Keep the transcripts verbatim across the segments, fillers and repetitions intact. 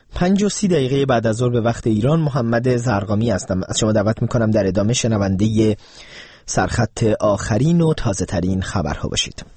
پنج و سی دقیقه بعد از ظهر به وقت ایران، محمد زرقامی هستم. از شما دعوت میکنم در ادامه شنونده سرخط آخرین و تازه ترین خبرها باشید.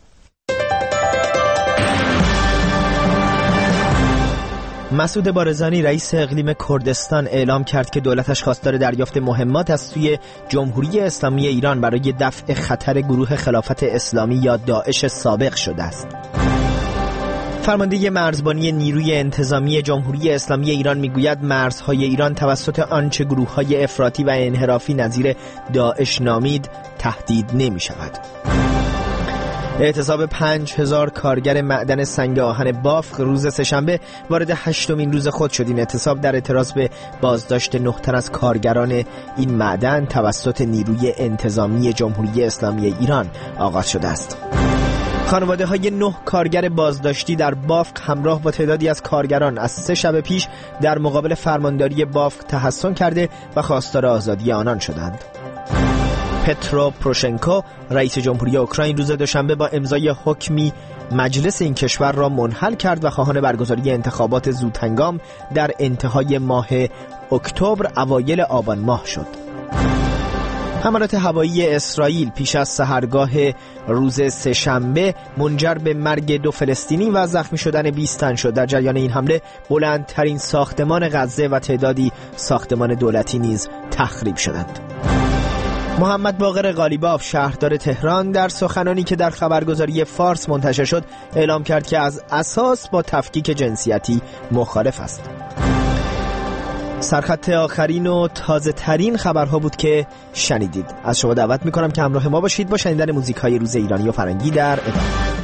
مسعود بارزانی رئیس اقلیم کردستان اعلام کرد که دولتش خواستار دریافت مهمات از سوی جمهوری اسلامی ایران برای دفع خطر گروه خلافت اسلامی یا داعش سابق شده است. فرمانده مرزبانی نیروی انتظامی جمهوری اسلامی ایران میگوید مرزهای ایران توسط آنچه گروه‌های افراطی و انحرافی نظیر داعش نامید تهدید نمی شود. اعتصاب پنج هزار کارگر معدن سنگ آهن بافق روز سه‌شنبه وارد هشتمین روز خود شد. این اعتصاب در اعتراض به بازداشت نه تن از کارگران این معدن توسط نیروی انتظامی جمهوری اسلامی ایران آغاز شده است. خانواده های نه کارگر بازداشتی در بافق همراه با تعدادی از کارگران از سه شب پیش در مقابل فرمانداری بافق تحصن کرده و خواستار آزادی آنان شدند. پترو پروشنکو رئیس جمهوری اوکراین روز دوشنبه با امضای حکمی مجلس این کشور را منحل کرد و خواهان برگزاری انتخابات زودهنگام در انتهای ماه اکتبر اوایل آبان ماه شد. حملات هوایی اسرائیل پیش از سحرگاه روز سه‌شنبه منجر به مرگ دو فلسطینی و زخمی شدن بیست تن شد. در جریان این حمله بلندترین ساختمان غزه و تعدادی ساختمان دولتی نیز تخریب شدند. محمد باقر قالیباف شهردار تهران در سخنانی که در خبرگزاری فارس منتشر شد اعلام کرد که از اساس با تفکیک جنسیتی مخالف است. سرخط آخرین و تازه ترین خبرها بود که شنیدید. از شما دعوت میکنم که همراه ما باشید با شنیدن موزیک های روز ایرانی و فرنگی در ادامه.